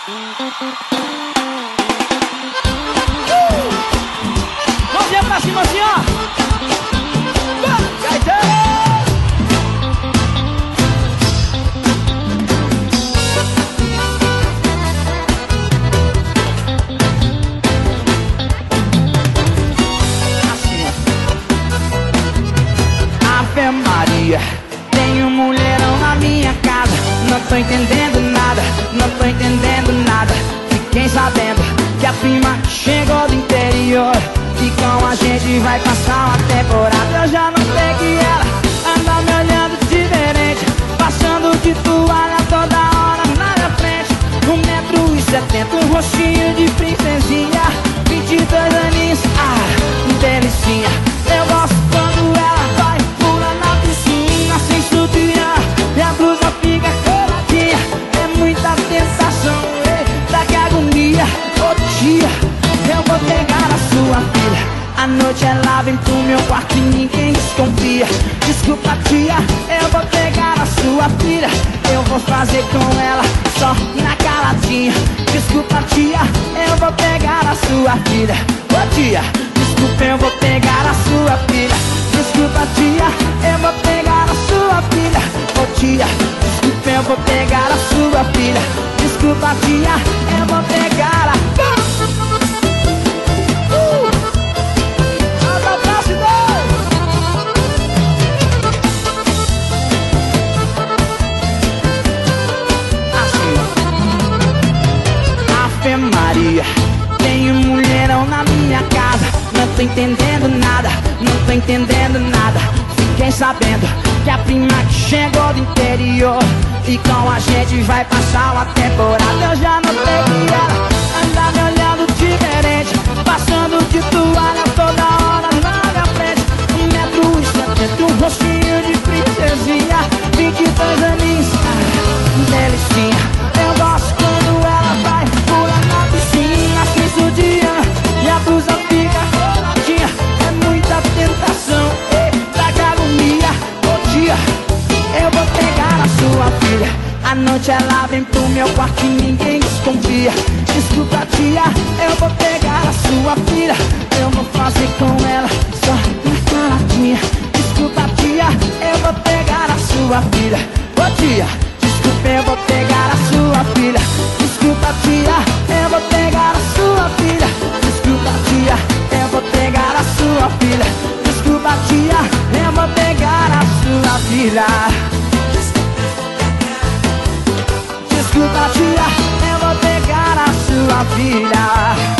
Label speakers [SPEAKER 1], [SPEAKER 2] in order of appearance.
[SPEAKER 1] Mãozinha pra cima assim, ó. Ave Maria, tenho mulherão na minha casa. Não tô entendendo nada, não tô entendendo nada. Fiquei sabendo que a prima chegou do interior e com a gente vai passar uma temporada. Eu já notei que ela anda me olhando diferente, passando de toalha toda hora na minha frente. 1,70 m, um rostinho de princesinha, 22 aninhos, delicinha. Eu gosto quando ela vai pula na piscina sem sutiã e a blusa fica coladinha. É muita tentação, eita que agonia. Ô tia, eu vou pegar a sua filha. À noite ela vem pro meu quarto e ninguém desconfia. Desculpa tia, eu vou pegar a sua filha. Eu vou fazer com ela só na caladinha. Desculpa tia, eu vou pegar a sua filha. Ô tia, desculpa, eu vou pegar a sua filha. Desculpa tia, eu vou pegar a sua filha. Ô tia, desculpa, eu vou pegar a sua filha. Desculpa tia, eu vou pegar a... Ave Maria, tenho mulherão na minha casa. Não tô entendendo nada, não tô entendendo nada. Fiquei sabendo que a prima que chegou do interior e com a gente vai passar uma temporada. Eu já notei que ela anda me olhando diferente, passando de toalha toda hora na minha frente. 1,70 m, um rostinho de princesinha, 22 aninhos, delicinha. Eu gosto quando ela vai pula na piscina sem sutiã e a blusa fica coladinha. É muita tentação, eita que agonia. Ô tia, eu vou pegar a sua filha. À noite ela vem pro meu quarto e ninguém desconfia. Desculpa tia, eu vou pegar a sua filha. Eu vou fazer com ela só na caladinha. Desculpa tia, eu vou pegar a sua filha. Ô tia, desculpa, eu vou pegar a sua filha. Desculpa tia, eu vou pegar a sua filha. Desculpa tia, eu vou pegar a sua filha. Desculpa tia, eu vou pegar a sua filha. Desculpa tia, eu vou pegar a sua filha.